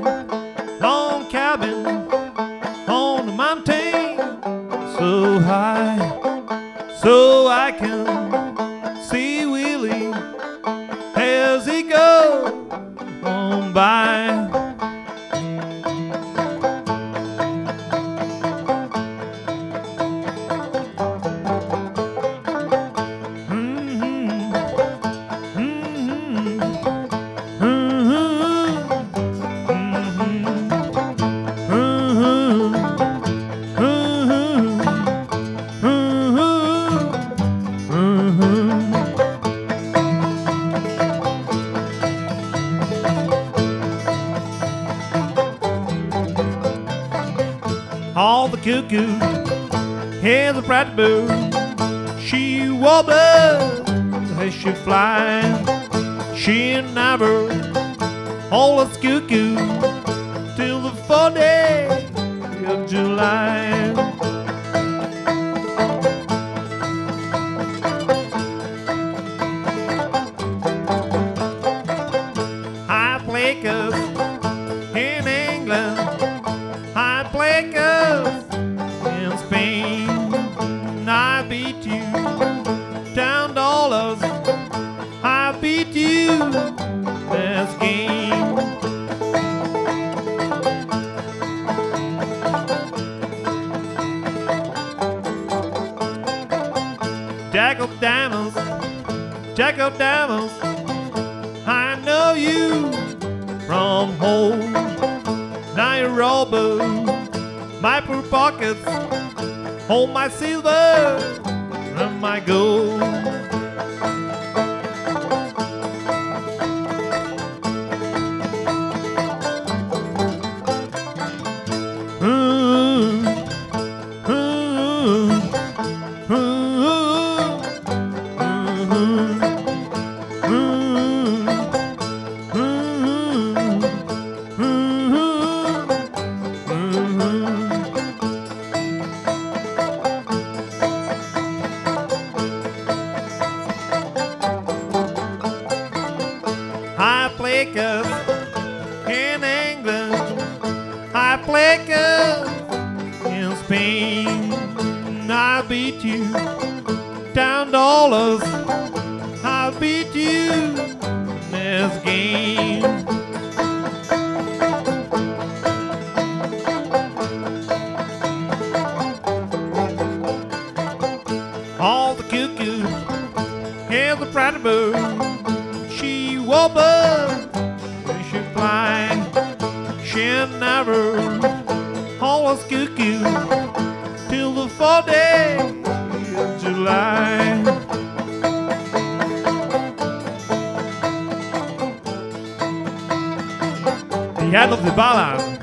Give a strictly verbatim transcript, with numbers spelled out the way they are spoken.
log cabin on the mountain, so high, so I can see Willie as he goes on by. All the cuckoo has a bright bird. She wobbles as she flies. She never always cuckoo till the fourteenth of July. I play cuss in England, I play cuss in Spain. I beat you down dollars, I beat you this game. Jack of diamonds, Jack of diamonds, I know you from home. Now you robber my poor pockets, hold my silver and my gold. Ooh, ooh, ooh, ooh, I play cuss in England, I play cuss in Spain. I beat you down dollars, I beat you in this game. All the cuckoo has a bright bird. She wobbles when she flies. She never always cuckoo till the fourteenth of July. The end of the ballad.